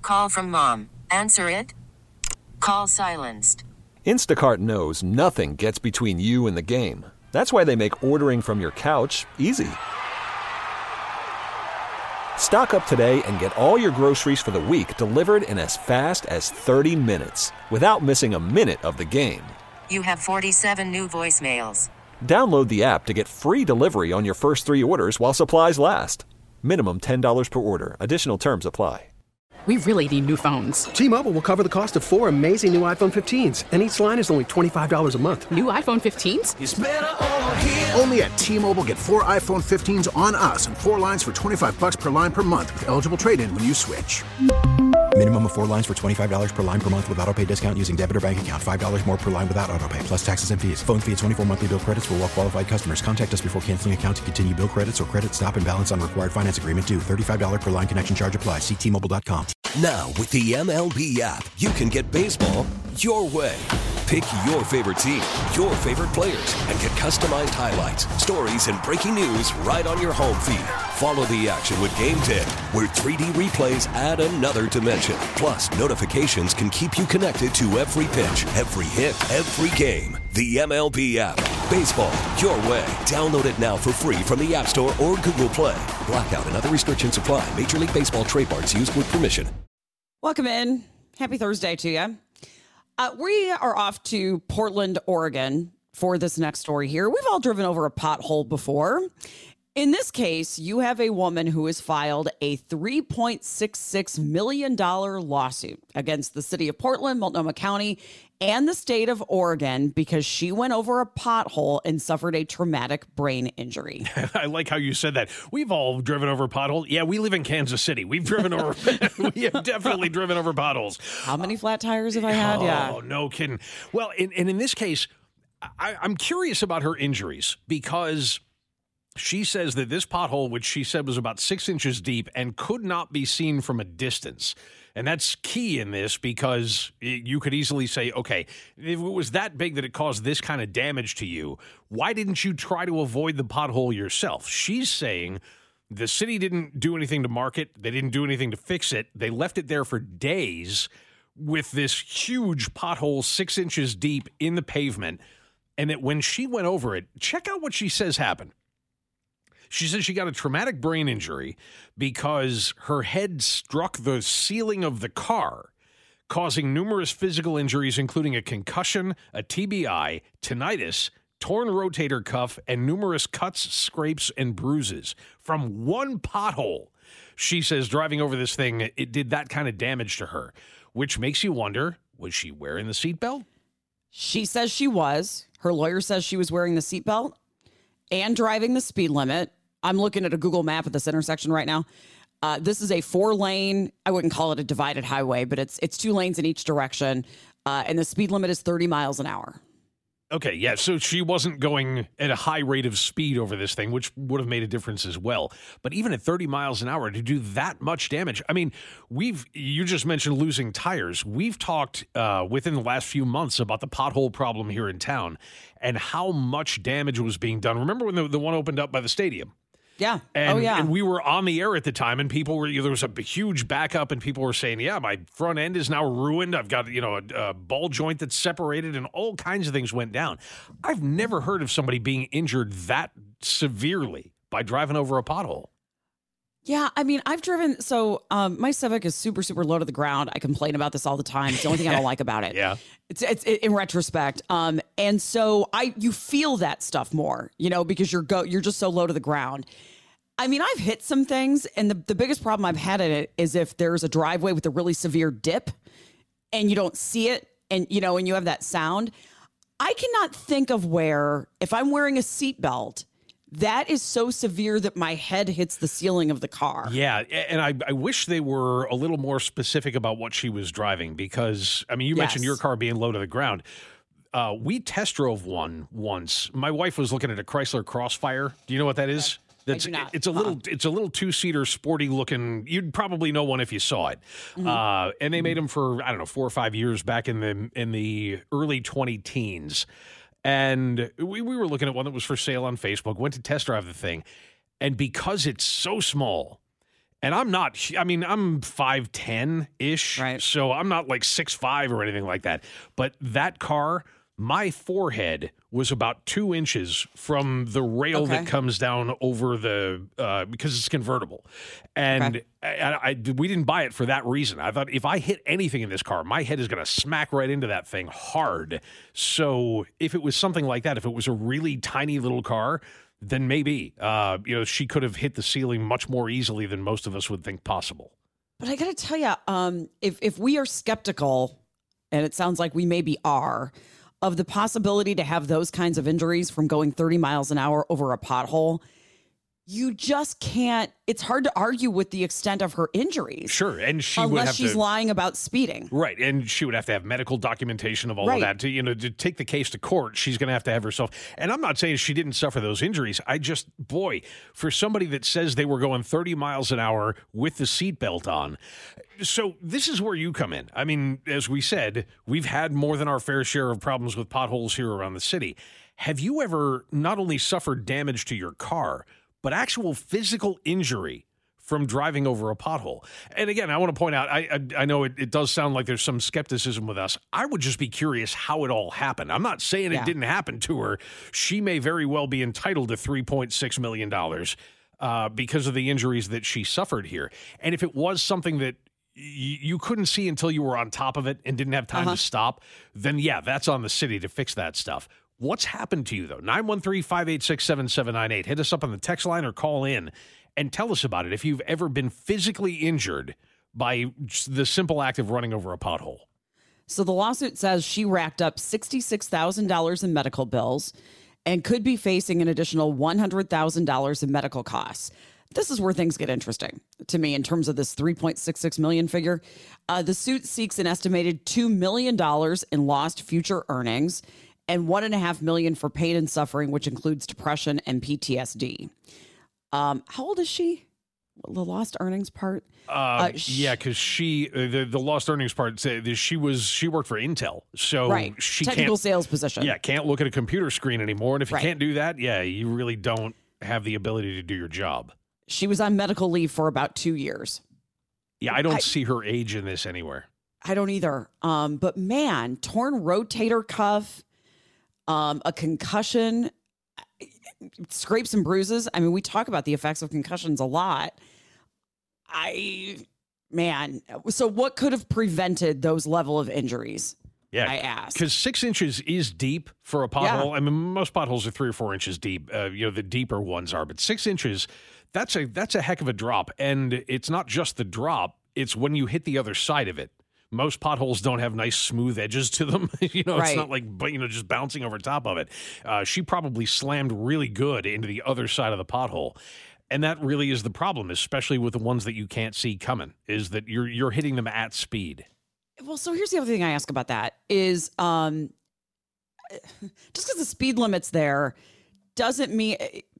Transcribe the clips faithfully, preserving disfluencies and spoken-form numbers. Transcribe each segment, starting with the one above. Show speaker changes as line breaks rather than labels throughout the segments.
Call from mom. Answer it. Call silenced.
Instacart knows nothing gets between you and the game. That's why they make ordering from your couch easy. Stock up today and get all your groceries for the week delivered in as fast as thirty minutes without missing a minute of the game.
You have forty-seven new voicemails.
Download the app to get free delivery on your first three orders while supplies last. Minimum ten dollars per order. Additional terms apply.
We really need new phones.
T-Mobile will cover the cost of four amazing new iPhone fifteens, and each line is only twenty-five dollars a month.
New iPhone fifteens?
It's better over here. Only at T-Mobile, get four iPhone fifteens on us and four lines for twenty-five bucks per line per month with eligible trade-in when you switch.
Minimum of four lines for twenty-five dollars per line per month with autopay discount using debit or bank account. five dollars more per line without autopay, plus taxes and fees. Phone fee at twenty-four monthly bill credits for well-qualified customers. Contact us before canceling account to continue bill credits or credit stop and balance on required finance agreement due. thirty-five dollars per line connection charge applies. See T Mobile dot com.
Now, with the M L B app, you can get baseball your way. Pick your favorite team, your favorite players, and get customized highlights, stories, and breaking news right on your home feed. Follow the action with Game ten, where three D replays add another dimension. Plus, notifications can keep you connected to every pitch, every hit, every game. The M L B app. Baseball your way. Download it now for free from the App Store or Google Play. Blackout and other restrictions apply. Major League Baseball trademarks used with permission.
Welcome in. Happy Thursday to you. Uh, we are off to Portland, Oregon for this next story here. We've all driven over a pothole before. In this case, you have a woman who has filed a three point six six million dollars lawsuit against the city of Portland, Multnomah County, and the state of Oregon because she went over a pothole and suffered a traumatic brain injury.
I like how you said that. We've all driven over a pothole. Yeah, we live in Kansas City. We've driven over, we have definitely driven over potholes.
How many flat tires have I had?
Oh,
yeah.
no kidding. Well, in, and in this case, I, I'm curious about her injuries because she says that this pothole, which she said was about six inches deep and could not be seen from a distance. And that's key in this because you could easily say, okay, if it was that big that it caused this kind of damage to you, why didn't you try to avoid the pothole yourself? She's saying the city didn't do anything to mark it. They didn't do anything to fix it. They left it there for days with this huge pothole six inches deep in the pavement. And that when she went over it, check out what she says happened. She says she got a traumatic brain injury because her head struck the ceiling of the car, causing numerous physical injuries, including a concussion, a T B I, tinnitus, torn rotator cuff, and numerous cuts, scrapes, and bruises from one pothole. She says driving over this thing, it did that kind of damage to her, which makes you wonder, was she wearing the seatbelt?
She says she was. Her lawyer says she was wearing the seatbelt and driving the speed limit. I'm looking at a Google map at this intersection right now. Uh, this is a four lane, I wouldn't call it a divided highway, but it's it's two lanes in each direction. Uh, and the speed limit is thirty miles an hour.
Okay, yeah, so she wasn't going at a high rate of speed over this thing, which would have made a difference as well. But even at thirty miles an hour to do that much damage, I mean, we've, you just mentioned losing tires. We've talked uh, within the last few months about the pothole problem here in town and how much damage was being done. Remember when the, the one opened up by the stadium?
Yeah.
And,
oh, yeah.
and we were on the air at the time, and people were, there was a huge backup, and people were saying, yeah, my front end is now ruined. I've got, you know, a, a ball joint that's separated, and all kinds of things went down. I've never heard of somebody being injured that severely by driving over a pothole.
Yeah, I mean, I've driven, so um, my Civic is super, super low to the ground. I complain about this all the time. It's the only thing I don't like about it.
Yeah.
It's, it's it, in retrospect. Um, and so I, you feel that stuff more, you know, because you're go, you're just so low to the ground. I mean, I've hit some things, and the, the biggest problem I've had in it is if there's a driveway with a really severe dip and you don't see it, and, you know, and you have that sound. I cannot think of where, if I'm wearing a seatbelt, that is so severe that my head hits the ceiling of the car.
Yeah, and I, I wish they were a little more specific about what she was driving because, I mean, you yes. mentioned your car being low to the ground. Uh, we test drove one once. My wife was looking at a Chrysler Crossfire. Do you know what that is?
Okay.
That's, it's a little, it's a little two-seater, sporty-looking. You'd probably know one if you saw it. Mm-hmm. Uh, and they made them for I don't know four or five years back in the in the early twenty teens. And we we were looking at one that was for sale on Facebook. Went to test drive the thing, and because it's so small, And I'm not, I mean, I'm five ten-ish,
Right.
so I'm not like six five or anything like that. But that car, my forehead was about two inches from the rail
Okay.
that comes down over the, uh, because it's convertible. And
Okay.
I, I, we didn't buy it for that reason. I thought if I hit anything in this car, my head is going to smack right into that thing hard. So if it was something like that, if it was a really tiny little car, then maybe, uh, you know, she could have hit the ceiling much more easily than most of us would think possible.
But I got to tell you, um, if if we are skeptical, and it sounds like we maybe are, of the possibility to have those kinds of injuries from going thirty miles an hour over a pothole, you just can't. It's hard to argue with the extent of her injuries.
Sure, and she would
unless
have
she's
to,
lying about speeding.
right, and she would have to have medical documentation of all
Right.
of that to, you know, to take the case to court. She's going to have to have herself. And I'm not saying she didn't suffer those injuries. I just, boy, for somebody that says they were going thirty miles an hour with the seatbelt on. So this is where you come in. I mean, as we said, we've had more than our fair share of problems with potholes here around the city. Have you ever not only suffered damage to your car, but actual physical injury from driving over a pothole? And again, I want to point out, I I, I know it, it does sound like there's some skepticism with us. I would just be curious how it all happened. I'm not saying
Yeah.
it didn't happen to her. She may very well be entitled to three point six million dollars uh, because of the injuries that she suffered here. And if it was something that y- you couldn't see until you were on top of it and didn't have time
Uh-huh.
to stop, then yeah, that's on the city to fix that stuff. What's happened to you, though? nine one three, five eight six, seven seven nine eight. Hit us up on the text line or call in and tell us about it if you've ever been physically injured by just the simple act of running over a pothole.
So the lawsuit says she racked up sixty-six thousand dollars in medical bills and could be facing an additional one hundred thousand dollars in medical costs. This is where things get interesting to me in terms of this three point six six million dollars figure. Uh, the suit seeks an estimated two million dollars in lost future earnings and one and a half million for pain and suffering, which includes depression and P T S D. Um, how old is she? The lost earnings part?
Uh,
Uh, sh-
yeah, because she uh, the the lost earnings part said that she was she worked for Intel, so
right.
she
Technical
can't
sales position.
yeah can't look at a computer screen anymore. And if you
Right.
can't do that, yeah, you really don't have the ability to do your job.
She was on medical leave for about two years.
Yeah, I don't
I-
see her age in this anywhere.
I don't either. Um, but man, torn rotator cuff, um, a concussion, scrapes and bruises. I mean, we talk about the effects of concussions a lot. I, man, so what could have prevented those level of injuries?
Yeah,
I asked.
because six inches is deep for a pothole. I mean, most potholes are three or four inches deep. Uh, you know, the deeper ones are, but six inches, that's a that's a heck of a drop. And it's not just the drop; it's when you hit the other side of it. Most potholes don't have nice smooth edges to them. you know, it's
Right.
not like you know just bouncing over top of it. Uh, she probably slammed really good into the other side of the pothole. And that really is the problem, especially with the ones that you can't see coming, is that you're you're hitting them at speed.
Well, so here's the other thing I ask about that is um, just because the speed limit's there doesn't mean.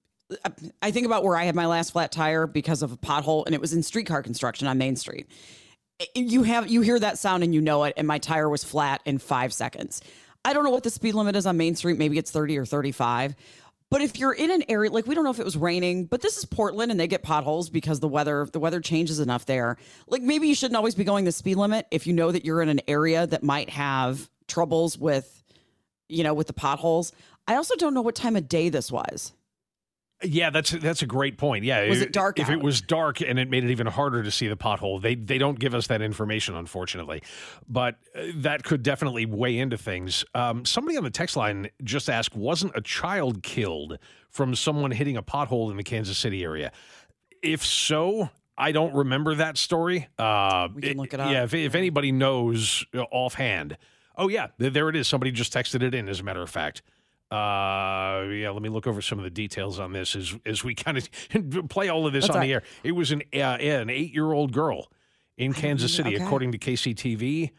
I think about where I had my last flat tire because of a pothole, and it was in streetcar construction on Main Street. You have you hear that sound and you know it, and my tire was flat in five seconds. I don't know what the speed limit is on Main Street. Maybe it's thirty or thirty-five. But if you're in an area, like we don't know if it was raining, but this is Portland and they get potholes because the weather, the weather changes enough there. Like maybe you shouldn't always be going the speed limit if you know that you're in an area that might have troubles with, you know, with the potholes. I also don't know what time of day this was.
Yeah, that's that's a great point. Yeah,
Was it dark
If
out?
it was dark and it made it even harder to see the pothole, they they don't give us that information, unfortunately. But uh, that could definitely weigh into things. Um, somebody on the text line just asked, wasn't a child killed from someone hitting a pothole in the Kansas City area? If so, I don't remember that story. Uh,
We can look it up.
Yeah, if, if anybody knows uh, offhand. Oh, yeah, there, there it is. Somebody just texted it in, as a matter of fact. Uh, yeah, let me look over some of the details on this as as we kind of play all of this
That's
on
right.
the air. It was an uh, yeah, an eight year old girl in Kansas City,
okay.
according to K C T V.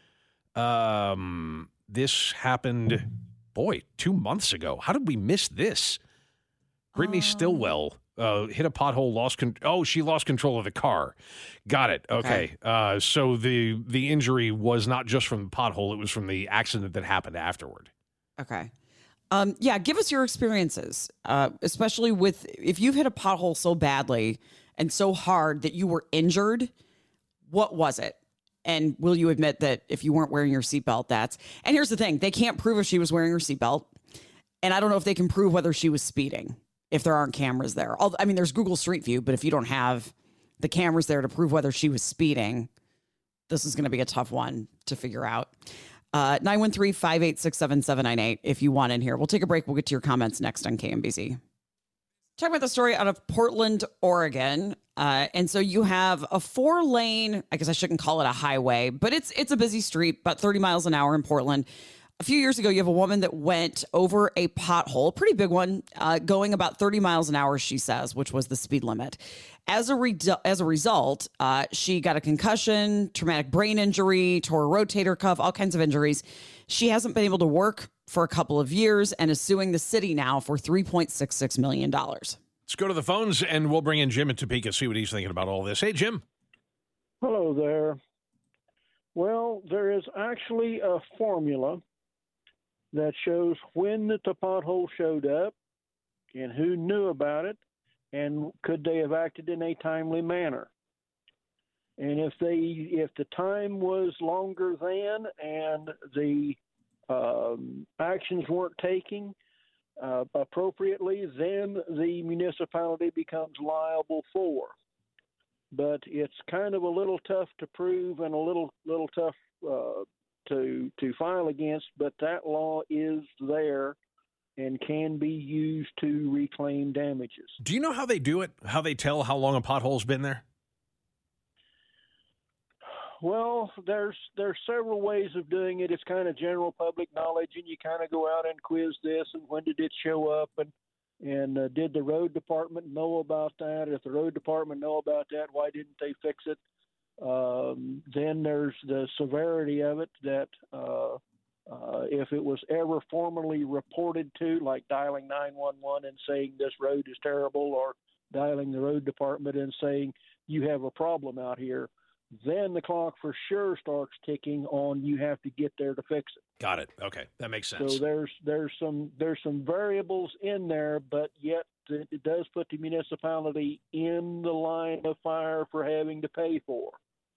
Um, this happened, boy, two months ago. How did we miss this? Brittany
Um,
Stillwell uh, hit a pothole, lost con- oh, she lost control of the car. Got it. Okay.
Okay.
Uh, so the the injury was not just from the pothole; it was from the accident that happened afterward.
Okay. Um, yeah, give us your experiences, uh, especially with if you've hit a pothole so badly and so hard that you were injured, what was it? And will you admit that if you weren't wearing your seatbelt, that's... And here's the thing. They can't prove if she was wearing her seatbelt. And I don't know if they can prove whether she was speeding if there aren't cameras there. I mean, there's Google Street View, but if you don't have the cameras there to prove whether she was speeding, this is going to be a tough one to figure out. Uh, nine one three, five eight six, seven seven nine eight if you want in here. We'll take a break. We'll get to your comments next on K M B Z. Talk about the story out of Portland, Oregon. Uh, and so you have a four lane, I guess I shouldn't call it a highway, but it's it's a busy street, about thirty miles an hour in Portland. A few years ago, you have a woman that went over a pothole, pretty big one, uh, going about thirty miles an hour, she says, which was the speed limit. As a, re- as a result, uh, she got a concussion, traumatic brain injury, tore a rotator cuff, all kinds of injuries. She hasn't been able to work for a couple of years and is suing the city now for three point six six million dollars.
Let's go to the phones, and we'll bring in Jim in Topeka, see what he's thinking about all this. Hey, Jim.
Hello there. Well, there is actually a formula that shows when the pothole showed up and who knew about it and could they have acted in a timely manner. And if they, if the time was longer than and the um, actions weren't taken uh, appropriately, then the municipality becomes liable for. But it's kind of a little tough to prove and a little little tough uh, to to file against. But that law is there and can be used to reclaim damages.
Do you know how they do it? How they tell how long a pothole's been there?
Well, there's there's several ways of doing it. It's kind of general public knowledge, and you kind of go out and quiz this, and when did it show up, and and uh, did the road department know about that? If the road department know about that, why didn't they fix it? Um, then there's the severity of it, that uh, uh, if it was ever formally reported to, like dialing nine one one and saying this road is terrible, or dialing the road department and saying you have a problem out here, then the clock for sure starts ticking on you have to get there to fix it.
Got it. Okay, that makes sense.
So there's there's some there's some variables in there, but yet it does put the municipality in the line of fire for having to pay for.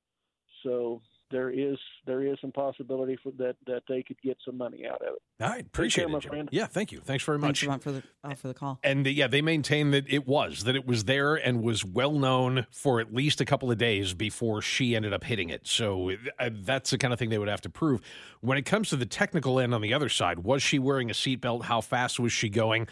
So there is there is some possibility for that that they could get some money out of it.
All right, appreciate
care,
it,
my
Jim.
friend.
Yeah, thank you. Thanks very much.
Thanks for the uh, for the call.
And uh, yeah, they maintain that it was that it was there and was well known for at least a couple of days before she ended up hitting it. So uh, that's the kind of thing they would have to prove. When it comes to the technical end on the other side, was she wearing a seatbelt? How fast was she going?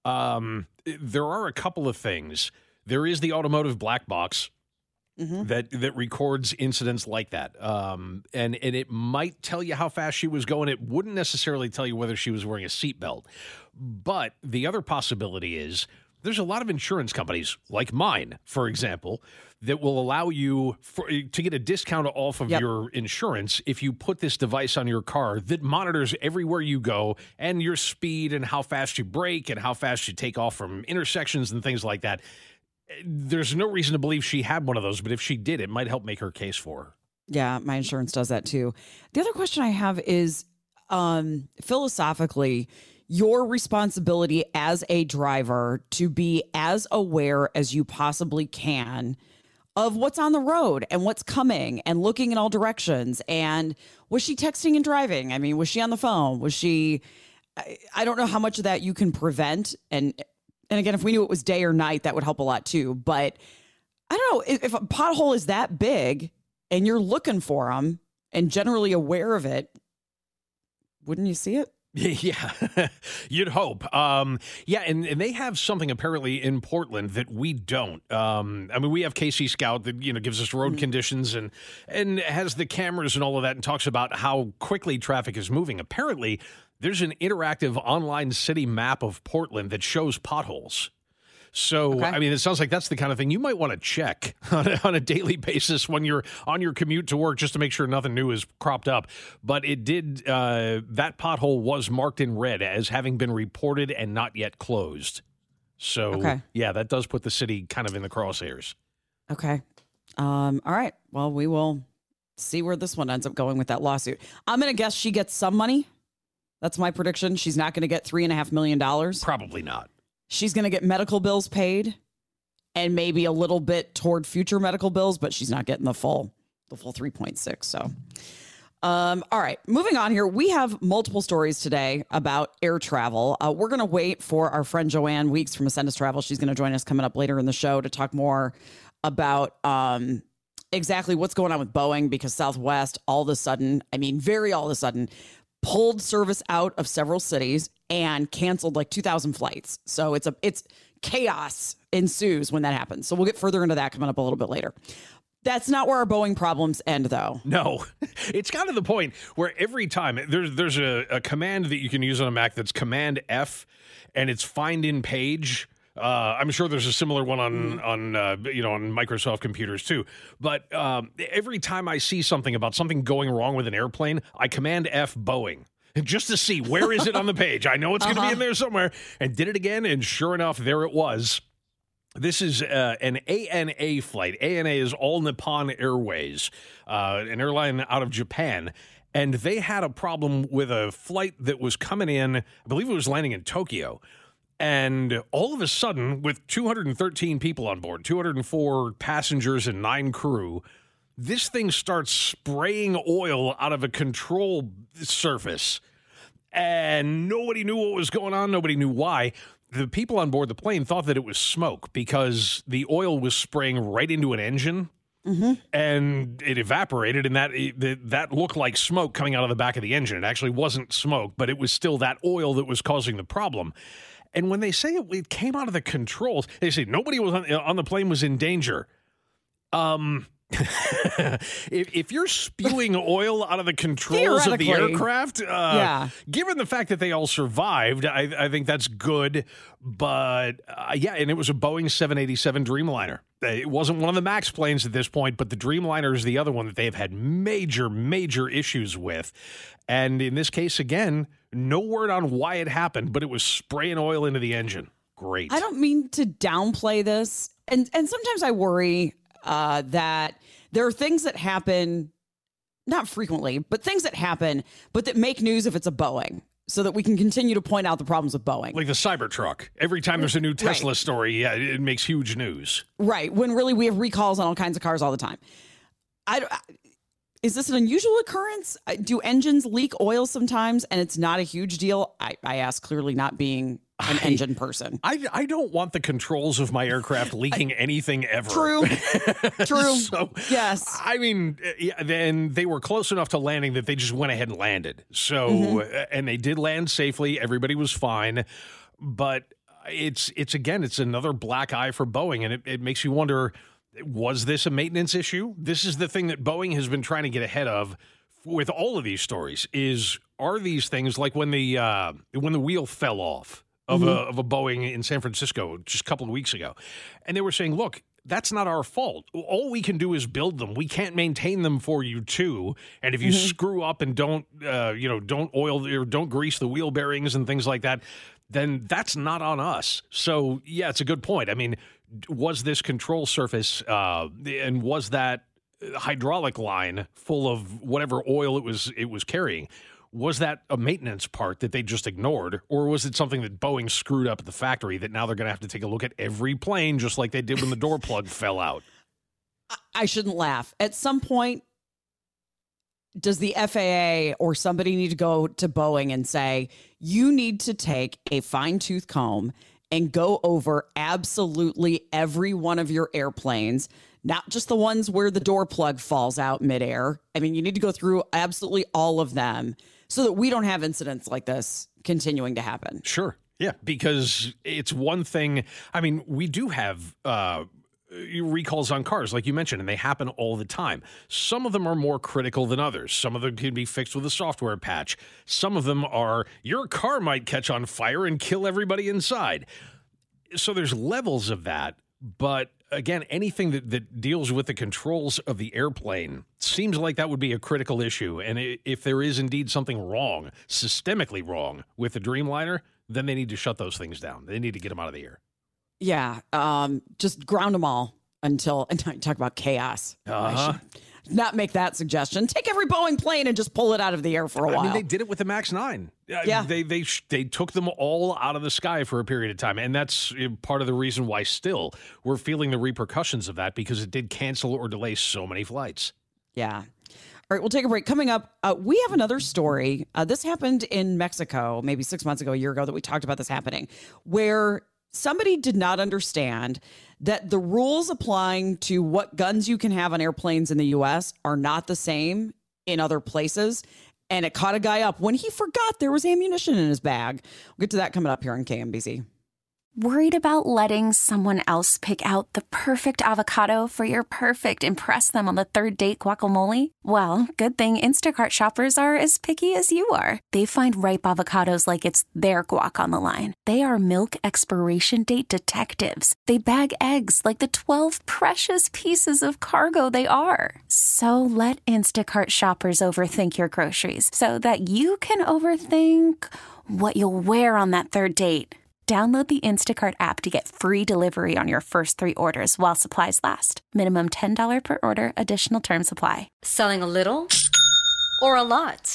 Um, there are a couple of things. There is the automotive black box. Mm-hmm. That that records incidents like that, um, and and it might tell you how fast she was going. It wouldn't necessarily tell you whether she was wearing a seatbelt. But the other possibility is there's a lot of insurance companies, like mine, for example, that will allow you for, to get a discount off of yep. your insurance if you put this device on your car that monitors everywhere you go and your speed and how fast you brake and how fast you take off from intersections and things like that. There's no reason to believe she had one of those, but if she did, it might help make her case for her.
Yeah, my insurance does that too. The other question I have is, um, philosophically, your responsibility as a driver to be as aware as you possibly can of what's on the road and what's coming and looking in all directions. And was she texting and driving? I mean, was she on the phone? Was she, I, I don't know how much of that you can prevent. And And again, if we knew it was day or night, that would help a lot too. But I don't know, if, if a pothole is that big and you're looking for them and generally aware of it, wouldn't you see it?
Yeah, you'd hope. Um, yeah, and, and they have something apparently in Portland that we don't. Um, I mean, we have K C Scout that, you know, gives us road mm-hmm. conditions and and has the cameras and all of that and talks about how quickly traffic is moving. Apparently, there's an interactive online city map of Portland that shows potholes. So, okay. I mean, it sounds like that's the kind of thing you might want to check on a, on a daily basis when you're on your commute to work, just to make sure nothing new is cropped up. But it did, uh, that pothole was marked in red as having been reported and not yet closed. So, okay. yeah, that does put the city kind of in the crosshairs.
Okay. Um, all right. Well, we will see where this one ends up going with that lawsuit. I'm going to guess she gets some money. That's my prediction. She's not going to get three and a half million dollars.
Probably not.
She's going to get medical bills paid. and maybe a little bit toward future medical bills, but she's not getting the full, the full three point six. So, um, all right, moving on here. We have multiple stories today about air travel. Uh, we're going to wait for our friend Joanne Weeks from Ascendus Travel. She's going to join us coming up later in the show to talk more about, um, exactly what's going on with Boeing, because Southwest all of a sudden, I mean, very all of a sudden, pulled service out of several cities and canceled like two thousand flights. So it's a it's chaos ensues when that happens. So we'll get further into that coming up a little bit later. That's not where our Boeing problems end, though.
No, it's kind of the point where every time there's there's a, a command that you can use on a Mac that's Command F, and it's find in page. Uh, I'm sure there's a similar one on on uh, you know on Microsoft computers too. But um, every time I see something about something going wrong with an airplane, I Command F Boeing just to see where is it on the page. I know it's going to
uh-huh.
be in there somewhere, and did it again, and sure enough, there it was. This is uh, an A N A flight. A N A is All Nippon Airways, uh, an airline out of Japan. And they had a problem with a flight that was coming in, I believe it was landing in Tokyo. And all of a sudden, with two hundred thirteen people on board, two hundred four passengers and nine crew, this thing starts spraying oil out of a control surface. And nobody knew what was going on. Nobody knew why. The people on board the plane thought that it was smoke because the oil was spraying right into an engine. Mm-hmm. And it evaporated, and that that looked like smoke coming out of the back of the engine. It actually wasn't smoke, but it was still that oil that was causing the problem. And when they say it, it came out of the controls, they say nobody was on, on the plane was in danger. Um, if, if you're spewing oil out of the controls of the aircraft, uh,
yeah.
given the fact that they all survived, I, I think that's good. But uh, yeah, and it was a Boeing seven eighty-seven Dreamliner. It wasn't one of the MAX planes at this point, but the Dreamliner is the other one that they've had major, major issues with. And in this case, again, no word on why it happened, but it was spraying oil into the engine. Great.
I don't mean to downplay this. And, and sometimes I worry uh, that there are things that happen, not frequently, but things that happen, but that make news if it's a Boeing, so that we can continue to point out the problems with Boeing.
Like the Cybertruck. Every time there's a new Tesla
right.
story, yeah, it makes huge news.
Right. When really we have recalls on all kinds of cars all the time. I, I, is this an unusual occurrence? Do engines leak oil sometimes and it's not a huge deal? I, I ask, clearly not being an I, engine person.
I, I don't want the controls of my aircraft leaking I, anything ever.
True. True.
So,
yes.
I mean, yeah, then they were close enough to landing that they just went ahead and landed. So, mm-hmm. and they did land safely. Everybody was fine. But it's, it's again, it's another black eye for Boeing. And it, it makes you wonder, was this a maintenance issue? This is the thing that Boeing has been trying to get ahead of with all of these stories is, are these things like when the, uh, when the wheel fell off of, mm-hmm. a, of a Boeing in San Francisco just a couple of weeks ago. And they were saying, look, that's not our fault. All we can do is build them. We can't maintain them for you too. And if you mm-hmm. screw up and don't, uh, you know, don't oil or don't grease the wheel bearings and things like that, then that's not on us. So yeah, it's a good point. I mean, was this control surface uh, and was that hydraulic line full of whatever oil it was it was carrying? Was that a maintenance part that they just ignored, or was it something that Boeing screwed up at the factory that now they're going to have to take a look at every plane just like they did when the door plug fell out?
I shouldn't laugh. At some point, does the F A A or somebody need to go to Boeing and say, you need to take a fine-tooth comb and go over absolutely every one of your airplanes, not just the ones where the door plug falls out midair. I mean, you need to go through absolutely all of them so that we don't have incidents like this continuing to happen.
Sure. Yeah, because it's one thing. I mean, we do have uh, recalls on cars, like you mentioned, and they happen all the time. Some of them are more critical than others. Some of them can be fixed with a software patch. Some of them are, your car might catch on fire and kill everybody inside. So there's levels of that. But again, anything that, that deals with the controls of the airplane seems like that would be a critical issue. And if there is indeed something wrong, systemically wrong with the Dreamliner, then they need to shut those things down. They need to get them out of the air.
Yeah, um, just ground them all until, and talk about chaos.
Uh-huh.
I, should, not make that suggestion. Take every Boeing plane and just pull it out of the air for a while.
I mean, they did it with the Max nine.
Yeah.
They, they, they took them all out of the sky for a period of time. And that's part of the reason why still we're feeling the repercussions of that, because it did cancel or delay so many flights.
Yeah. All right, we'll take a break. Coming up, uh, we have another story. Uh, this happened in Mexico, maybe six months ago, a year ago, that we talked about this happening, where somebody did not understand that the rules applying to what guns you can have on airplanes in the U S are not the same in other places. And it caught a guy up when he forgot there was ammunition in his bag. We'll get to that coming up here on K M B Z.
Worried about letting someone else pick out the perfect avocado for your perfect impress them on the third date guacamole? Well, good thing Instacart shoppers are as picky as you are. They find ripe avocados like it's their guac on the line. They are milk expiration date detectives. They bag eggs like the twelve precious pieces of cargo they are. So let Instacart shoppers overthink your groceries so that you can overthink what you'll wear on that third date. Download the Instacart app to get free delivery on your first three orders while supplies last. Minimum ten dollars per order. Additional terms apply.
Selling a little or a lot?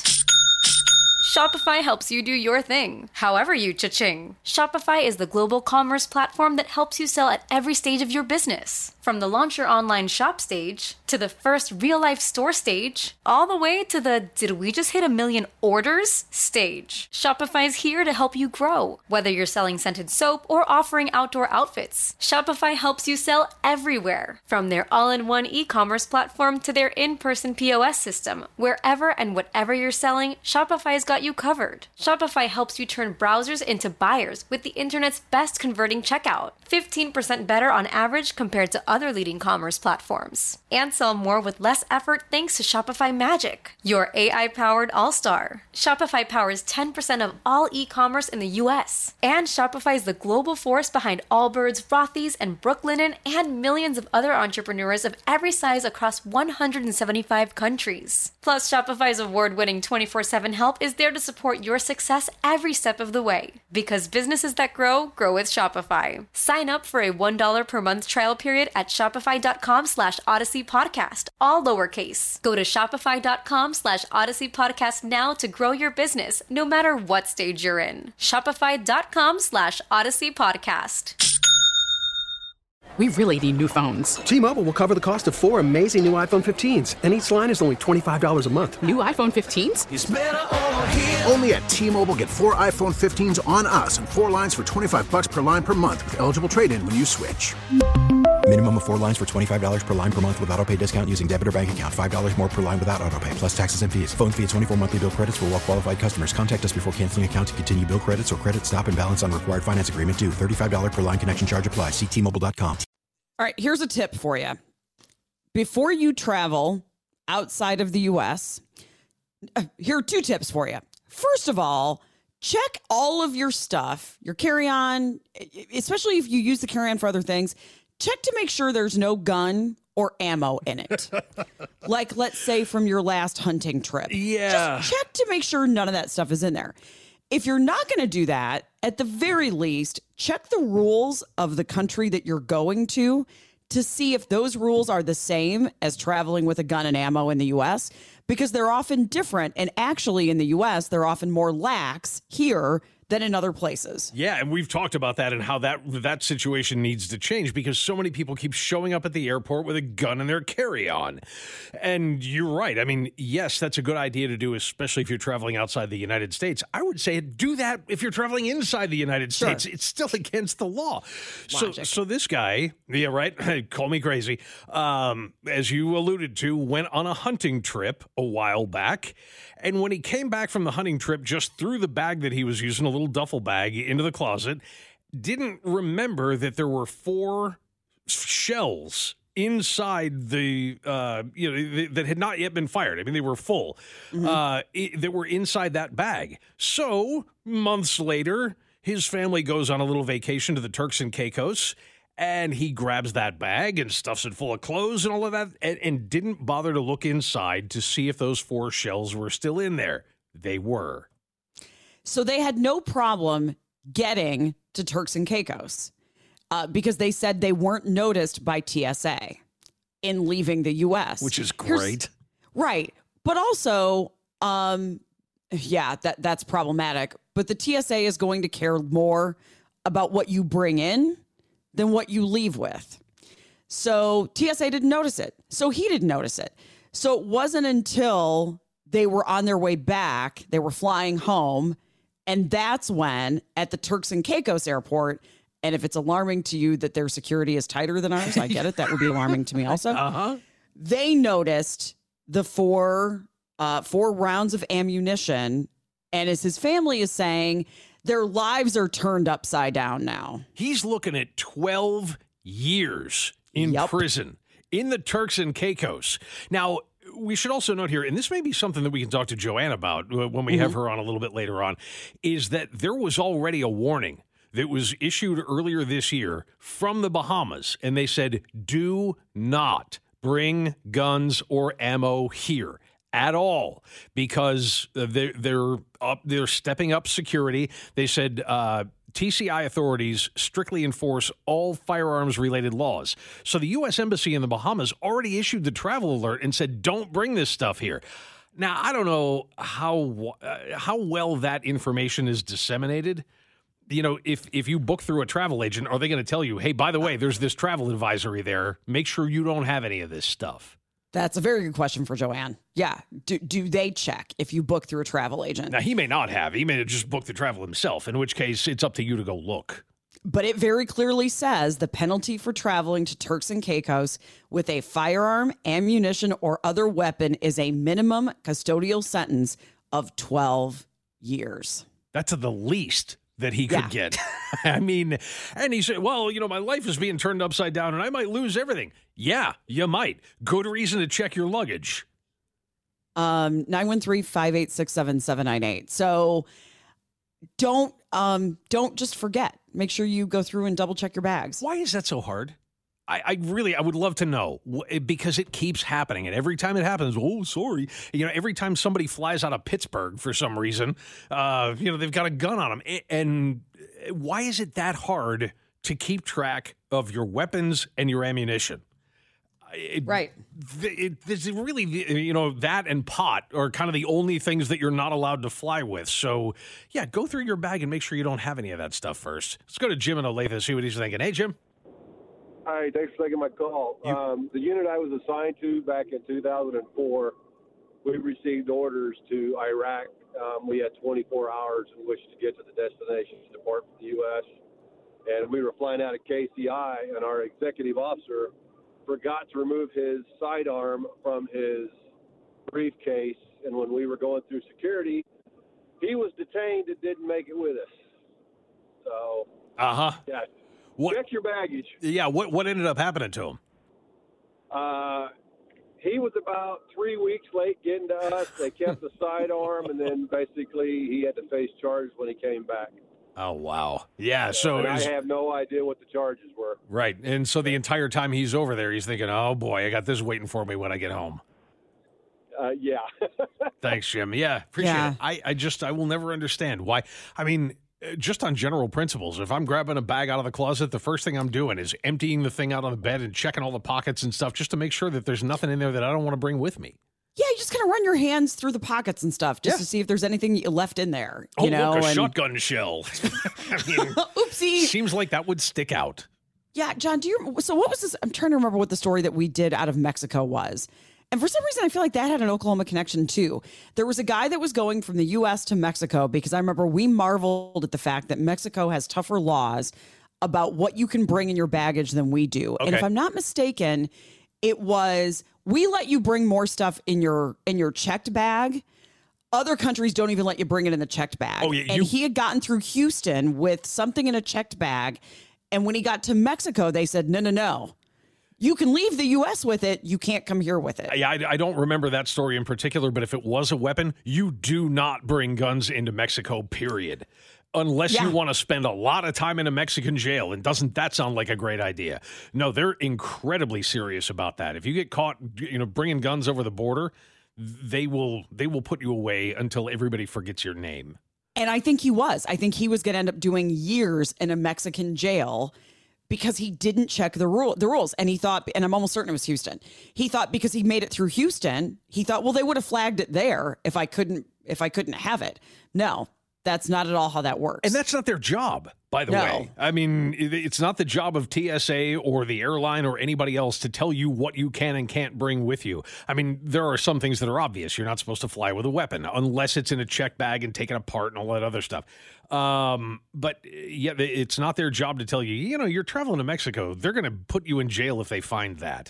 Shopify helps you do your thing, however you cha-ching. Shopify is the global commerce platform that helps you sell at every stage of your business. From the launch your online shop stage, to the first real-life store stage, all the way to the did we just hit a million orders stage. Shopify's here to help you grow. Whether you're selling scented soap or offering outdoor outfits, Shopify helps you sell everywhere. From their all-in-one e-commerce platform to their in-person P O S system, wherever and whatever you're selling, Shopify's got you covered. Shopify helps you turn browsers into buyers with the internet's best converting checkout. fifteen percent better on average compared to other leading commerce platforms. And sell more with less effort thanks to Shopify Magic, your A I-powered all-star. Shopify powers ten percent of all e-commerce in the U S. And Shopify is the global force behind Allbirds, Rothy's, and Brooklinen, and millions of other entrepreneurs of every size across one hundred seventy-five countries. Plus, Shopify's award-winning twenty-four seven help is there to support your success every step of the way. Because businesses that grow, grow with Shopify. Sign up for a one dollar per month trial period at shopify.com slash Odyssey Podcast, all lowercase. Go to shopify.com slash Odyssey Podcast now to grow your business, no matter what stage you're in. Shopify.com slash Odyssey Podcast.
We really need new phones.
T-Mobile will cover the cost of four amazing new iPhone fifteens, and each line is only twenty-five dollars a month.
New iPhone fifteens?
It's better over here. Only at T-Mobile, get four iPhone fifteens on us and four lines for twenty-five bucks per line per month with eligible trade-in when you switch.
Minimum of four lines for twenty-five dollars per line per month with autopay discount using debit or bank account. five dollars more per line without autopay, plus taxes and fees. Phone fee at twenty-four monthly bill credits for well-qualified customers. Contact us before canceling account to continue bill credits or credit stop and balance on required finance agreement due. thirty-five dollars per line connection charge applies. See T Mobile dot com.
All right, here's a tip for you. Before you travel outside of the U S, uh, here are two tips for you. First of all, check all of your stuff, your carry-on, especially if you use the carry-on for other things. Check to make sure there's no gun or ammo in it. Like, let's say from your last hunting trip.
Yeah.
Just check to make sure none of that stuff is in there. If you're not going to do that, at the very least, check the rules of the country that you're going to to see if those rules are the same as traveling with a gun and ammo in the U S, because they're often different. And actually in the U S, they're often more lax here than in other places.
Yeah, and we've talked about that and how that that situation needs to change because so many people keep showing up at the airport with a gun in their carry-on. And you're right. I mean, yes, that's a good idea to do, especially if you're traveling outside the United States. I would say do that if you're traveling inside the United States. Sure. It's still against the law. So, so this guy, yeah, right, call me crazy, um, as you alluded to, went on a hunting trip a while back. And when he came back from the hunting trip, just threw the bag that he was using, a little duffel bag, into the closet, didn't remember that there were four shells inside the, uh, you know, that had not yet been fired. I mean, they were full, mm-hmm. uh, that were inside that bag. So months later, his family goes on a little vacation to the Turks and Caicos. And he grabs that bag and stuffs it full of clothes and all of that and, and didn't bother to look inside to see if those four shells were still in there. They were.
So they had no problem getting to Turks and Caicos uh, because they said they weren't noticed by T S A. in leaving the U S,
which is
Here's-
great.
right. But also, um, yeah, that that's problematic. But the T S A is going to care more about what you bring in than what you leave with. So T S A didn't notice it. So he didn't notice it. So it wasn't until they were on their way back, they were flying home, and that's when at the Turks and Caicos airport, and if it's alarming to you that their security is tighter than ours, I get it. That would be alarming to me also.
Uh-huh.
They noticed the four uh, four rounds of ammunition, and as his family is saying, their lives are turned upside down now.
He's looking at twelve years in
Yep.
prison in the Turks and Caicos. Now, we should also note here, and this may be something that we can talk to Joanne about when we have her on a little bit later on, is that there was already a warning that was issued earlier this year from the Bahamas, and they said, do not bring guns or ammo here at all, because they're they're up they're stepping up security. They said uh, T C I authorities strictly enforce all firearms related laws. So the U S Embassy in the Bahamas already issued the travel alert and said, don't bring this stuff here. Now, I don't know how uh, how well that information is disseminated. You know, if if you book through a travel agent, are they going to tell you, hey, by the way, there's this travel advisory there. Make sure you don't have any of this stuff.
That's a very good question for Joanne. Yeah. Do, do they check if you book through a travel agent?
Now, he may not have. He may have just booked the travel himself, in which case it's up to you to go look.
But it very clearly says the penalty for traveling to Turks and Caicos with a firearm, ammunition, or other weapon is a minimum custodial sentence of twelve years.
That's the least that he could
Yeah.
get. I mean, and he said, well, you know, my life is being turned upside down and I might lose everything. Yeah, you might. Good reason to check your luggage.
Um, nine one three, five eight six, seven seven nine eight. So don't um don't just forget. Make sure you go through and double check your bags.
Why is that so hard? I, I really, I would love to know, because it keeps happening. And every time it happens, oh, sorry. You know, every time somebody flies out of Pittsburgh for some reason, uh, you know, they've got a gun on them. And why is it that hard to keep track of your weapons and your ammunition? It,
right.
It, it's really, you know, that and pot are kind of the only things that you're not allowed to fly with. So, yeah, go through your bag and make sure you don't have any of that stuff first. Let's go to Jim in Olathe, see what he's thinking. Hey, Jim.
Hi, thanks for taking my call. Um, the unit I was assigned to back in two thousand four, we received orders to Iraq. Um, we had twenty-four hours in which to get to the destination to depart from the U S And we were flying out of K C I, and our executive officer forgot to remove his sidearm from his briefcase. And when we were going through security, he was detained and didn't make it with us. So,
uh-huh.
yeah.
What,
check your baggage.
Yeah, what what ended up happening to him?
Uh, he was about three weeks late getting to us. They kept the sidearm, and then basically he had to face charges when he came back.
Oh, wow. Yeah, so...
And
it was,
I have no idea what the charges were.
right, and so the entire time he's over there, he's thinking, oh, boy, I got this waiting for me when I get home.
Uh, yeah.
Thanks, Jim. Yeah, appreciate
Yeah.
it. I, I just, I will never understand why. I mean... Just on general principles, if I'm grabbing a bag out of the closet, the first thing I'm doing is emptying the thing out on the bed and checking all the pockets and stuff just to make sure that there's nothing in there that I don't want to bring with me.
Yeah, you just kind of run your hands through the pockets and stuff just
Yeah.
to see if there's anything you left in there.
Oh,
You know,
look, a
and-
shotgun shell. I mean,
Oopsie.
seems like that would stick out.
Yeah, John, do you so what was this? I'm trying to remember what the story that we did out of Mexico was. And for some reason, I feel like that had an Oklahoma connection too. There was a guy that was going from the U S to Mexico because I remember we marveled at the fact that Mexico has tougher laws about what you can bring in your baggage than we do. And if
Okay.
I'm not mistaken, it was we let you bring more stuff in your in your checked bag. Other countries don't even let you bring it in the checked bag.
Oh, yeah,
and
you-
he had gotten through Houston with something in a checked bag. And when he got to Mexico, they said, no, no, no. You can leave the U S with it. You can't come here with it.
Yeah, I, I don't remember that story in particular, but if it was a weapon, you do not bring guns into Mexico, period. Unless
Yeah.
you want to spend a lot of time in a Mexican jail. And doesn't that sound like a great idea? No, they're incredibly serious about that. If you get caught, you know, bringing guns over the border, they will they will put you away until everybody forgets your name.
And I think he was. I think he was going to end up doing years in a Mexican jail because he didn't check the rule, the rules. And he thought, and I'm almost certain it was Houston. He thought because he made it through Houston, he thought, well, they would have flagged it there if I couldn't, if I couldn't have it. No, that's not at all how that works.
And that's not their job, by the
No.
way. I mean, it- it's not the job of T S A or the airline or anybody else to tell you what you can and can't bring with you. I mean, there are some things that are obvious. You're not supposed to fly with a weapon unless it's in a check bag and taken apart and all that other stuff. Um, but yeah, it's not their job to tell you, you know, you're traveling to Mexico. They're going to put you in jail if they find that.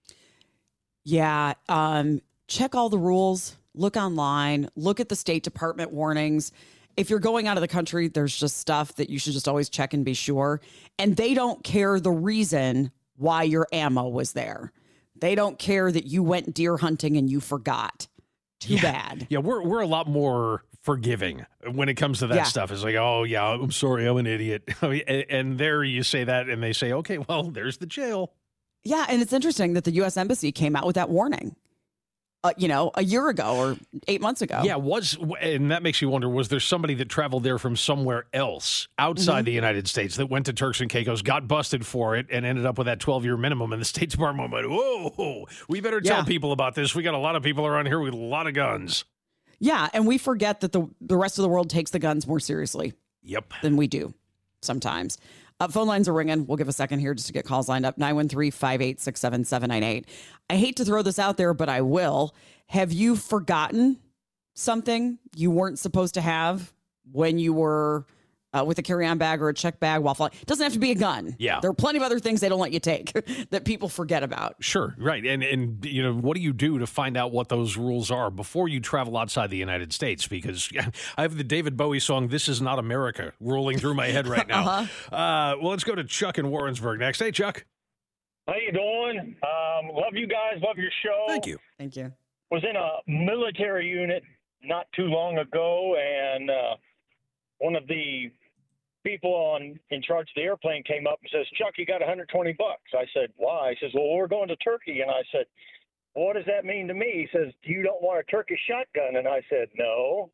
Yeah. Um, check all the rules, look online, look at the State Department warnings. If you're going out of the country, there's just stuff that you should just always check and be sure. And they don't care the reason why your ammo was there. They don't care that you went deer hunting and you forgot. Too
yeah.
bad.
Yeah, we're we're a lot more forgiving when it comes to that
Yeah.
stuff. It's like, oh yeah, I'm sorry, I'm an idiot. and, and there you say that, and they say, okay, well, there's the jail.
Yeah, and it's interesting that the U S Embassy came out with that warning, uh, you know, a year ago or eight months ago.
Yeah, was and that makes you wonder, was there somebody that traveled there from somewhere else outside
Mhm.
the United States that went to Turks and Caicos, got busted for it, and ended up with that twelve-year minimum, and the State Department went, whoa, we better tell
Yeah.
people about this. We got a lot of people around here with a lot of guns.
Yeah, and we forget that the, the rest of the world takes the guns more seriously
Yep.
than we do sometimes. Uh, phone lines are ringing. We'll give a second here just to get calls lined up. nine one three, five eight six, seven seven nine eight. I hate to throw this out there, but I will. Have you forgotten something you weren't supposed to have when you were uh, with a carry-on bag or a check bag while flying? It doesn't have to be a gun.
Yeah.
There are plenty of other things they don't let you take that people forget about.
Sure, right. And, and you know, what do you do to find out what those rules are before you travel outside the United States? Because I have the David Bowie song, This Is Not America, rolling through my head right now.
Uh-huh.
uh, well, let's go to Chuck in Warrensburg next. Hey, Chuck.
How you doing? Um, love you guys. Love your show.
Thank you.
Thank you.
Was in a military unit not too long ago, and uh, one of the people on in charge of the airplane came up and says, "Chuck, you got one hundred twenty bucks." I said, "Why?" He says, "Well, we're going to Turkey." And I said, "What does that mean to me?" He says, "You don't want a Turkish shotgun?" And I said, "No."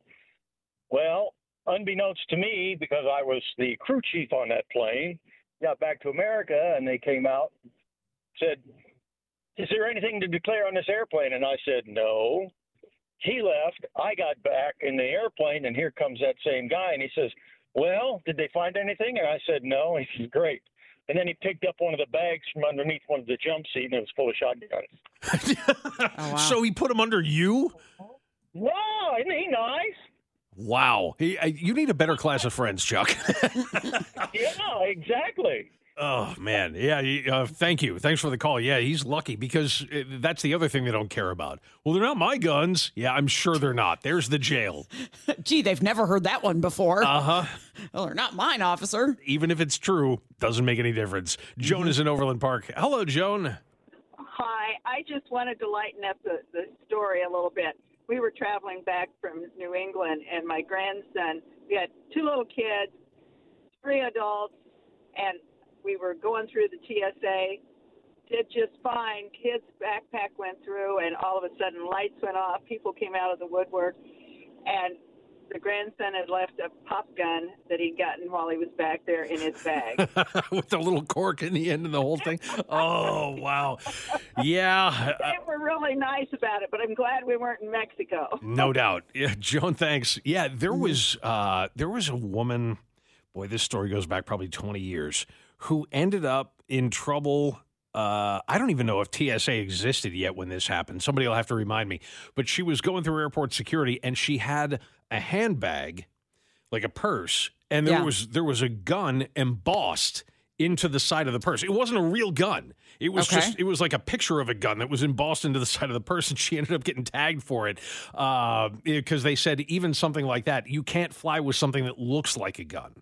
Well, unbeknownst to me, because I was the crew chief on that plane, got back to America, and they came out and said, "Is there anything to declare on this airplane?" And I said, "No." He left. I got back in the airplane, and here comes that same guy, and he says, "Well, did they find anything?" And I said, "No." He says, "Great." And then he picked up one of the bags from underneath one of the jump seat, and it was full of shotguns.
Oh, wow.
So he put them under you?
Wow, isn't he nice?
Wow. He, uh, you need a better class of friends, Chuck.
Yeah, exactly.
Oh, man. Yeah. he- Uh, thank you. Thanks for the call. Yeah, he's lucky because uh, that's the other thing they don't care about. Well, they're not my guns. Yeah, I'm sure they're not. There's the jail.
Gee, they've never heard that one before.
Uh huh.
Well, they're not mine, officer.
Even if it's true, doesn't make any difference. Joan is in Overland Park. Hello, Joan.
Hi, I just wanted to lighten up the, the story a little bit. We were traveling back from New England, and my grandson, we had two little kids, three adults, and we were going through the T S A, did just fine. Kid's backpack went through, and all of a sudden lights went off. People came out of the woodwork, and the grandson had left a pop gun that he'd gotten while he was back there in his bag.
With the little cork in the end of the whole thing. Oh, wow. Yeah. uh,
They were really nice about it, but I'm glad we weren't in Mexico.
No doubt. Yeah, Joan, thanks. Yeah, there was uh, there was a woman, boy, this story goes back probably twenty years, who ended up in trouble. Uh, I don't even know if T S A existed yet when this happened. Somebody will have to remind me. But she was going through airport security, and she had a handbag, like a purse, and there
Yeah.
was there was a gun embossed into the side of the purse. It wasn't a real gun. It was
Okay.
just, it was like a picture of a gun that was embossed into the side of the purse, and she ended up getting tagged for it uh, because they said even something like that, you can't fly with something that looks like a gun.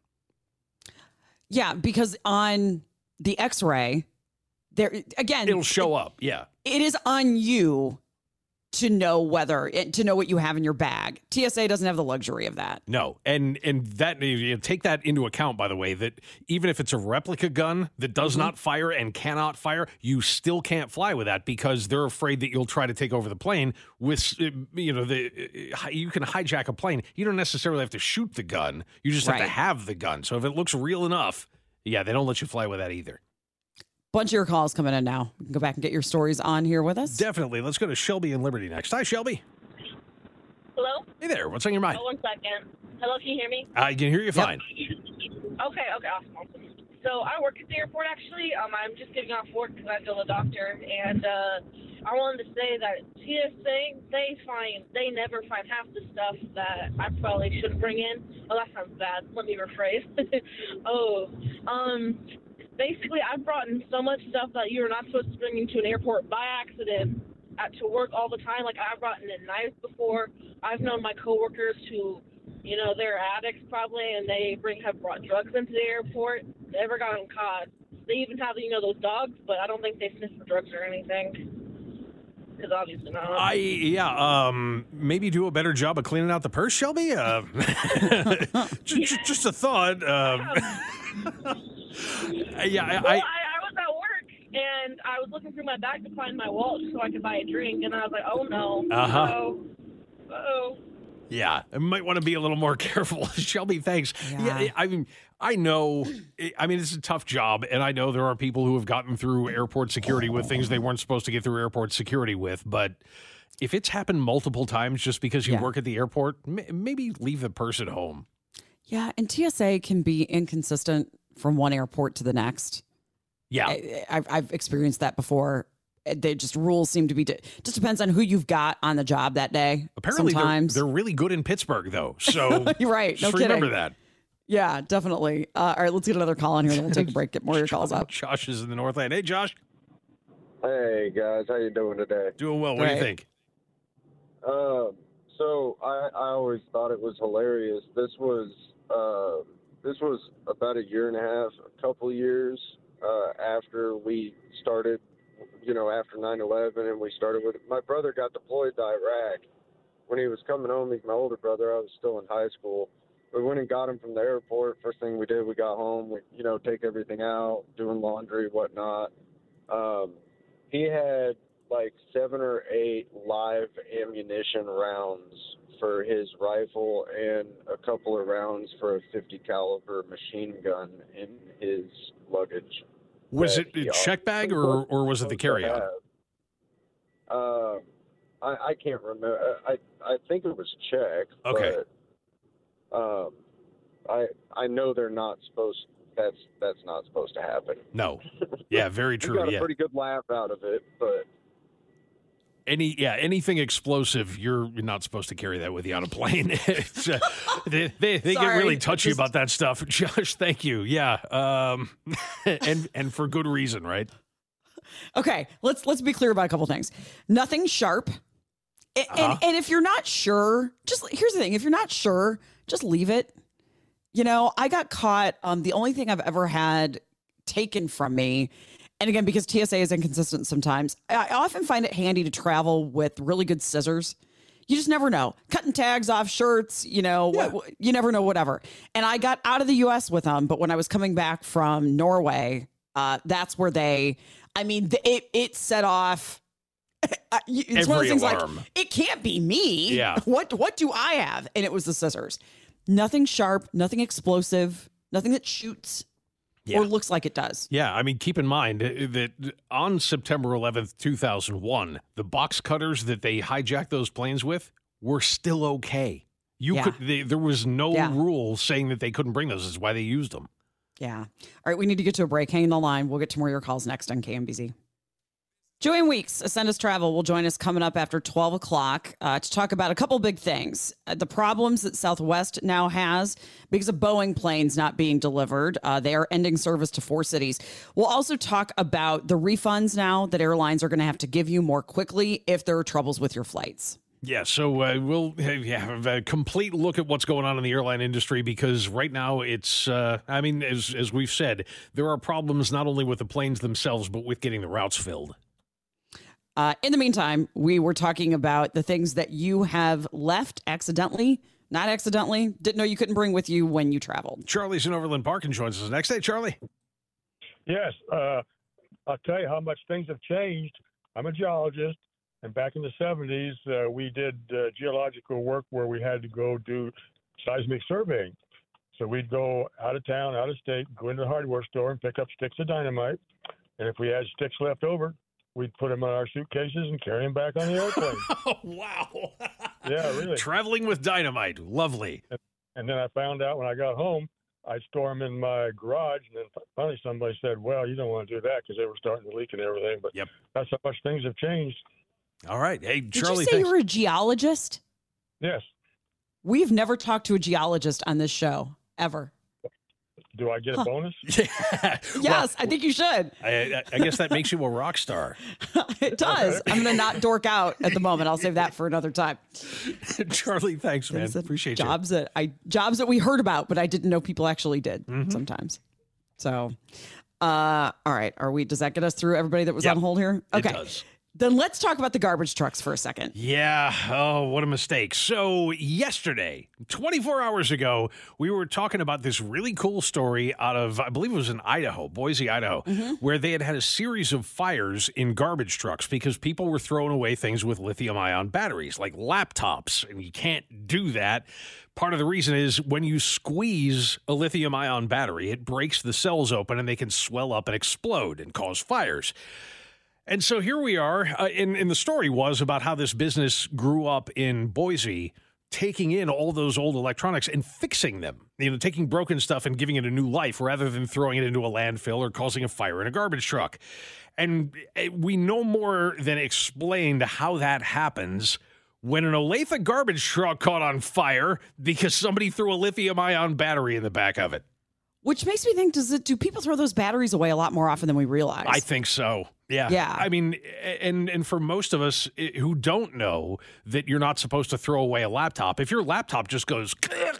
Yeah, because on the X-ray, there again,
It'll show up. Yeah.
it is on you to know whether to know what you have in your bag. T S A doesn't have the luxury of that.
No, and and that you know, take that into account, by the way, that even if it's a replica gun that does
Mm-hmm.
not fire and cannot fire, you still can't fly with that because they're afraid that you'll try to take over the plane with, uh, you know, the uh, you can hijack a plane. You don't necessarily have to shoot the gun. You just have to
Right.
have the gun. So if it looks real enough, Yeah, they don't let you fly with that either.
Bunch of your calls coming in now. You can go back and get your stories on here with us.
Definitely. Let's go to Shelby and Liberty next. Hi, Shelby.
Hello?
Hey there. What's on your mind?
Oh, one second. Hello, can you hear me?
I can hear you fine.
Okay, okay, awesome, awesome. So I work at the airport, actually. Um, I'm just getting off work because I'm still a doctor. And uh, I wanted to say that T S A, they find, they never find half the stuff that I probably shouldn't bring in. Oh, that sounds bad. Let me rephrase. oh, um, basically, I've brought in so much stuff that you're not supposed to bring into an airport by accident at, to work all the time. Like, I've brought in knives before. I've known my coworkers who, you know, they're addicts probably, and they bring have brought drugs into the airport. Never gotten caught. They even have, you know, those dogs, but I don't think they sniff for drugs or anything. Because obviously not.
I yeah, um, maybe do a better job of cleaning out the purse, Shelby. Uh, just, just a thought. Um, yeah, I,
well,
I,
I, I was at work and I was looking through my bag to find my wallet so I could buy a drink, and I was like, oh no.
Uh-huh.
Oh. Oh.
Yeah, I might want to be a little more careful. Shelby, thanks. Yeah. yeah, I mean, I know, I mean, it's a tough job, and I know there are people who have gotten through airport security with things they weren't supposed to get through airport security with, but if it's happened multiple times just because you
Yeah.
work at the airport, m- maybe leave the purse at home.
Yeah, and T S A can be inconsistent from one airport to the next.
Yeah.
I, I've, I've experienced that before. They just rules seem to be, just depends on who you've got on the job that day.
Apparently, they're,
sometimes.
they're really good in Pittsburgh, though, so
You're right. No
just remember
kidding.
that.
Yeah, definitely. Uh, all right, let's get another call on here, then we'll take a break, get more of your calls up.
Josh is in the Northland. Hey, Josh.
Hey guys, how you doing today?
Doing well. What do you
Great.
think?
Um, so I, I always thought it was hilarious. This was uh, this was about a year and a half, a couple of years uh, after we started. You know, after nine eleven, and we started with my brother got deployed to Iraq. When he was coming home, he's my older brother. I was still in high school. We went and got him from the airport. First thing we did, we got home. We, you know, take everything out, doing laundry, whatnot. Um, he had like seven or eight live ammunition rounds for his rifle and a couple of rounds for a fifty caliber machine gun in his luggage.
Was
that
it
he
a check bag or, or was it the carry-on?
Uh, I, I can't remember. I I think it was check.
Okay.
But, um, I I know they're not supposed. That's that's not supposed to happen.
No. Yeah, very
We
true.
got a
Yeah.
pretty good laugh out of it, but
Any yeah, anything explosive, you're you're not supposed to carry that with you on a plane. It's, uh, they they, they get
Sorry,
really
it
touchy
just-
about that stuff. Josh, thank you. Yeah, um, and and for good reason, right?
Okay, let's let's be clear about a couple things. Nothing sharp. A-
Uh-huh.
And and if you're not sure, just here's the thing: if you're not sure, just leave it. You know, I got caught. Um, the only thing I've ever had taken from me, and again, because T S A is inconsistent sometimes, I I often find it handy to travel with really good scissors. You just never know. Cutting tags off shirts, you know, what, what- you never know, whatever. And I got out of the U S with them, but when I was coming back from Norway, uh, that's where they, I mean, th- it it set off. uh, you- It's one of
Every
those things
alarm.
like, it can't be me.
Yeah.
What what do I have? And it was the scissors. Nothing sharp, nothing explosive, nothing that shoots
Yeah.
or looks like it does.
Yeah, I mean, keep in mind uh, that on September eleventh, two thousand one, the box cutters that they hijacked those planes with were still okay. You
Yeah.
could they, there was no
Yeah.
rule saying that they couldn't bring those. That's why they used them.
Yeah. All right, we need to get to a break. Hang on the line. We'll get to more of your calls next on K M B Z. Joanne Weeks, Ascendus Travel, will join us coming up after twelve o'clock uh, to talk about a couple big things. Uh, the problems that Southwest now has because of Boeing planes not being delivered. Uh, they are ending service to four cities. We'll also talk about the refunds now that airlines are going to have to give you more quickly if there are troubles with your flights.
Yeah, so uh, we'll have, have a complete look at what's going on in the airline industry because right now it's, uh, I mean, as, as we've said, there are problems not only with the planes themselves, but with getting the routes filled.
Uh, in the meantime, we were talking about the things that you have left accidentally, not accidentally, didn't know you couldn't bring with you when you traveled.
Charlie's in Overland Park and joins us next day. Charlie.
Yes, uh, I'll tell you how much things have changed. I'm a geologist, and back in the seventies, uh, we did uh, geological work where we had to go do seismic surveying. So we'd go out of town, out of state, go into the hardware store and pick up sticks of dynamite. And if we had sticks left over, we'd put them in our suitcases and carry them back on the airplane.
Oh, wow.
Yeah, really.
Traveling with dynamite. Lovely.
And, and then I found out when I got home, I'd store them in my garage. And then finally somebody said, well, you don't want to do that because they were starting to leak and everything. But
yep.
That's how much things have changed.
All right. Hey,
Did
Charlie,
you say
thanks.
you were a geologist?
Yes.
We've never talked to a geologist on this show, ever.
Do I get a
Huh.
bonus?
Yeah.
Yes,
Well,
I think you should.
I, I guess that makes you a rock star.
It does. I'm going to not dork out at the moment. I'll save that for another time.
Charlie, thanks, man.
Things that-
Appreciate
jobs that I jobs that we heard about, but I didn't know people actually did
Mm-hmm.
sometimes. So, uh, all right. Are we? Does that get us through everybody that was
Yep.
on hold here?
It
Okay.
does.
Then let's talk about the garbage trucks for a second.
Yeah. Oh, what a mistake. So, yesterday, twenty-four hours ago, we were talking about this really cool story out of, I believe it was in Idaho, Boise, Idaho,
Mm-hmm.
where they had had a series of fires in garbage trucks because people were throwing away things with lithium ion batteries, like laptops, and you can't do that. Part of the reason is when you squeeze a lithium ion battery, it breaks the cells open and they can swell up and explode and cause fires. And so here we are, uh, and, and the story was about how this business grew up in Boise, taking in all those old electronics and fixing them, you know, taking broken stuff and giving it a new life rather than throwing it into a landfill or causing a fire in a garbage truck. And uh, we no more than explained how that happens when an Olathe garbage truck caught on fire because somebody threw a lithium-ion battery in the back of it.
Which makes me think, does it? Do people throw those batteries away a lot more often than we realize?
I think so. Yeah.
Yeah.
I mean, and and for most of us who don't know that you're not supposed to throw away a laptop, if your laptop just goes,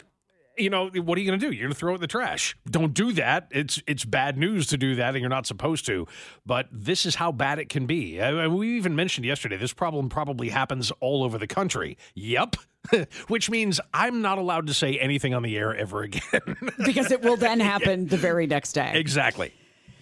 you know, what are you going to do? You're going to throw it in the trash. Don't do that. It's it's bad news to do that, and you're not supposed to. But this is how bad it can be. I mean, we even mentioned yesterday, this problem probably happens all over the country. Yep. Which means I'm not allowed to say anything on the air ever again.
Because it will then happen the very next day.
Exactly.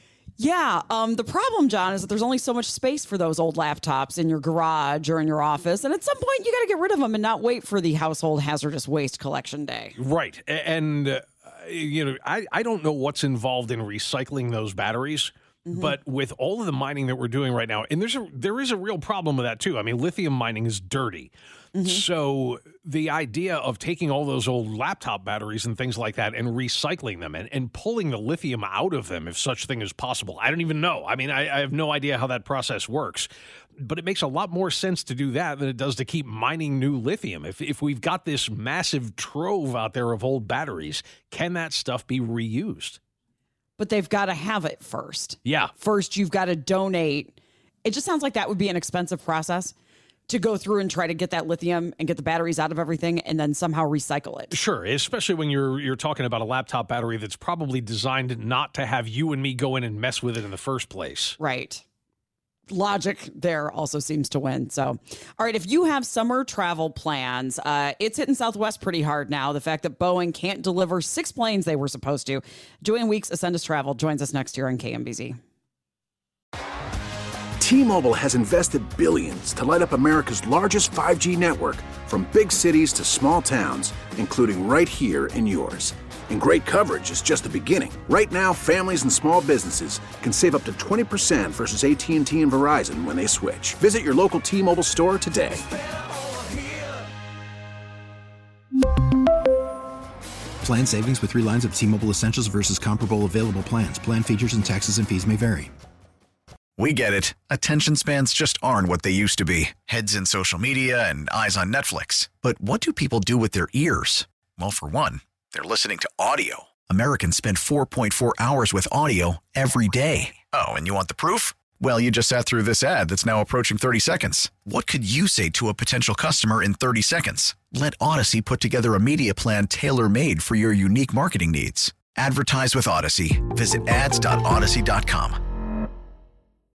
Yeah. Um, the problem, John, is that there's only so much space for those old laptops in your garage or in your office. And at some point, you got to get rid of them and not wait for the household hazardous waste collection day.
Right. And, uh, you know, I, I don't know what's involved in recycling those batteries. Mm-hmm. But with all of the mining that we're doing right now, and there's a there is a real problem with that, too. I mean, lithium mining is dirty. Mm-hmm. So the idea of taking all those old laptop batteries and things like that and recycling them and, and pulling the lithium out of them, if such thing is possible, I don't even know. I mean, I, I have no idea how that process works. But it makes a lot more sense to do that than it does to keep mining new lithium. If if we've got this massive trove out there of old batteries, can that stuff be reused?
But they've got to have it first.
Yeah.
First, you've got to donate. It just sounds like that would be an expensive process to go through and try to get that lithium and get the batteries out of everything and then somehow recycle it.
Sure, especially when you're you're talking about a laptop battery that's probably designed not to have you and me go in and mess with it in the first place.
Right. Logic there also seems to win. So, all right, if you have summer travel plans, uh, it's hitting Southwest pretty hard now. The fact that Boeing can't deliver six planes they were supposed to. Joanne Weeks, Ascendus Travel, joins us next year on K M B Z.
T-Mobile has invested billions to light up America's largest five G network, from big cities to small towns, including right here in yours. And great coverage is just the beginning. Right now, families and small businesses can save up to twenty percent versus A T and T and Verizon when they switch. Visit your local T-Mobile store today.
Plan savings with three lines of T-Mobile Essentials versus comparable available plans. Plan features and taxes and fees may vary.
We get it. Attention spans just aren't what they used to be. Heads in social media and eyes on Netflix. But what do people do with their ears? Well, for one, they're listening to audio. Americans spend four point four hours with audio every day. Oh, and you want the proof? Well, you just sat through this ad that's now approaching thirty seconds. What could you say to a potential customer in thirty seconds? Let Odyssey put together a media plan tailor-made for your unique marketing needs. Advertise with Odyssey. Visit ads dot odyssey dot com.